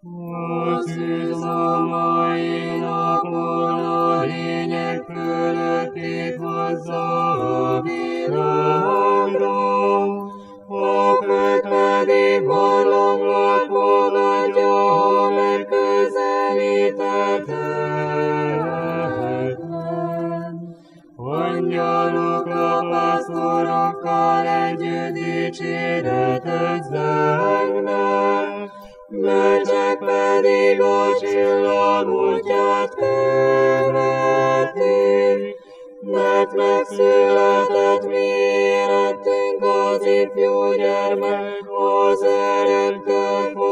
Az üzomai napon a lények fölöttét hozza a világra, a föld pedig barlangot fogadja, ha megközelített helyen. Angyalokra, pásztorokkal együtt dicséretet zengnek, bölcsek pedig a csillag útját követik, mert megszületett mi érettünk az ifjú gyermek, az örökké